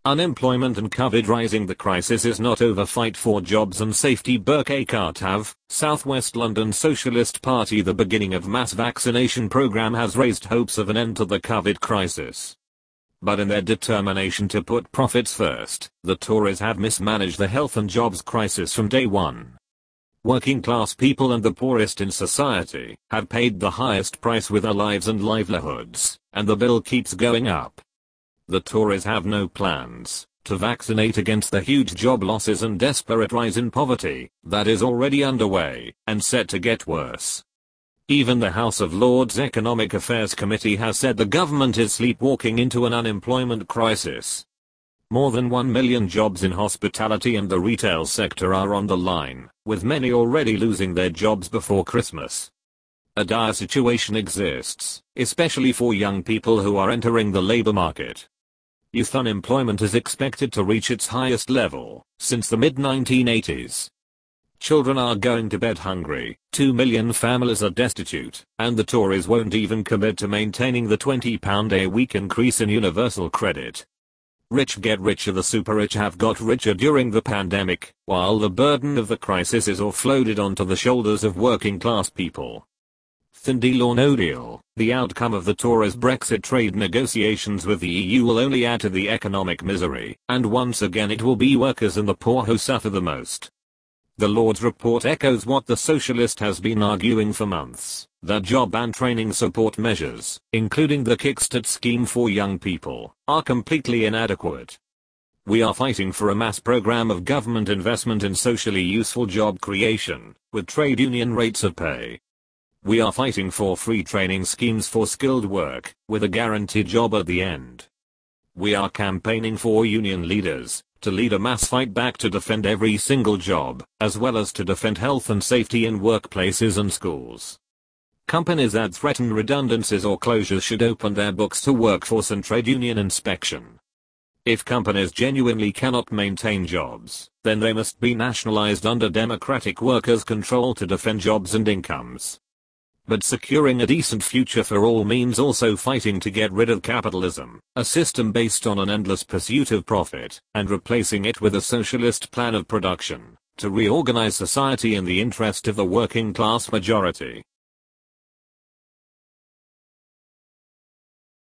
Unemployment and COVID rising. The crisis is not over. Fight for jobs and safety. Burkay Kartav, Southwest London Socialist Party. The beginning of mass vaccination program has raised hopes of an end to the COVID crisis. But in their determination to put profits first, the Tories have mismanaged the health and jobs crisis from day one. Working class people and the poorest in society have paid the highest price with their lives and livelihoods, and the bill keeps going up. The Tories have no plans to vaccinate against the huge job losses and desperate rise in poverty that is already underway and set to get worse. Even the House of Lords Economic Affairs Committee has said the government is sleepwalking into an unemployment crisis. More than 1 million jobs in hospitality and the retail sector are on the line, with many already losing their jobs before Christmas. A dire situation exists, especially for young people who are entering the labor market. Youth unemployment is expected to reach its highest level since the mid-1980s. Children are going to bed hungry, 2 million families are destitute, and the Tories won't even commit to maintaining the £20 a week increase in universal credit. Rich get richer. The super rich have got richer during the pandemic, while the burden of the crisis is offloaded onto the shoulders of working class people. Thin deal or no deal, the outcome of the Tories' Brexit trade negotiations with the EU will only add to the economic misery, and once again it will be workers and the poor who suffer the most. The Lords report echoes what the Socialist has been arguing for months, that job and training support measures, including the Kickstart scheme for young people, are completely inadequate. We are fighting for a mass program of government investment in socially useful job creation, with trade union rates of pay. We are fighting for free training schemes for skilled work, with a guaranteed job at the end. We are campaigning for union leaders to lead a mass fight back to defend every single job, as well as to defend health and safety in workplaces and schools. Companies that threaten redundancies or closures should open their books to workforce and trade union inspection. If companies genuinely cannot maintain jobs, then they must be nationalized under democratic workers' control to defend jobs and incomes. But securing a decent future for all means also fighting to get rid of capitalism, a system based on an endless pursuit of profit, and replacing it with a socialist plan of production, to reorganize society in the interest of the working class majority.